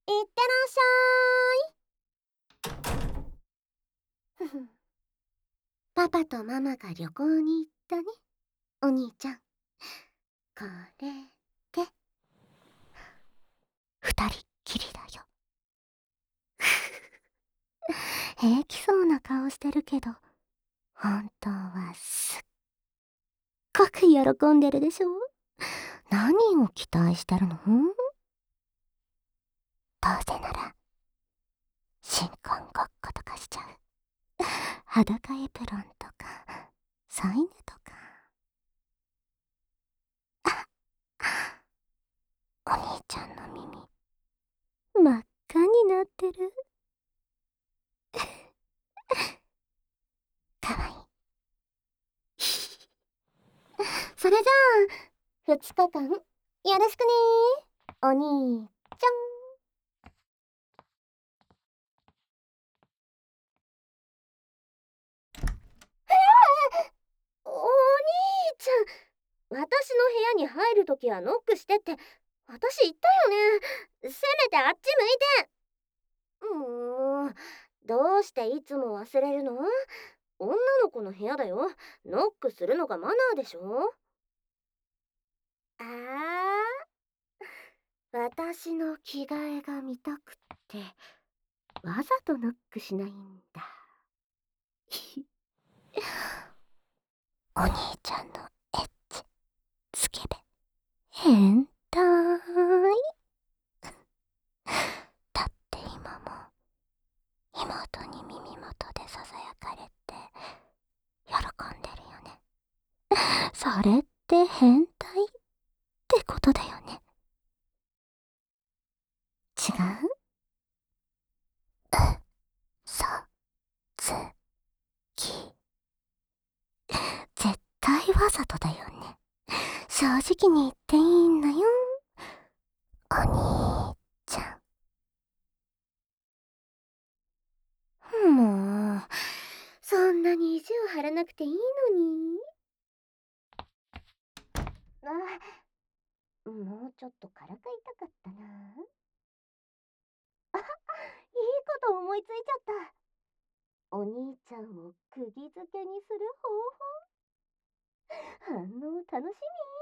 いってらっしゃい。ふふパパとママが旅行に行ったね、お兄ちゃん。これで二人っきりだよ。平気そうな顔してるけど、本当はすっごく喜んでるでしょ。何を期待してるの？どうせなら新婚ごっことかしちゃう。裸エプロンとか添い寝とか。お兄ちゃんの耳真っ赤になってる。かわいい。それじゃあ2日間よろしくね、お兄ちゃん。お兄ちゃん、私の部屋に入るときはノックしてって私言ったよね。せめてあっち向いて。もうどうしていつも忘れるの？女の子の部屋だよ。ノックするのがマナーでしょ。ああ、私の着替えが見たくってわざとノックしないんだ。お兄ちゃんのエッチスケベ変態。だって今も妹に耳元でささやかれて喜んでるよね。それって変態ってことだよね。違う？そつき絶対わざとだよね。正直に言っていいんだよ、お兄ちゃん。もうそんなに意地を張らなくていいのに。もうちょっとからかいたかったな。いいこと思いついちゃった。お兄ちゃんを釘付けにする方法。反応楽しみ。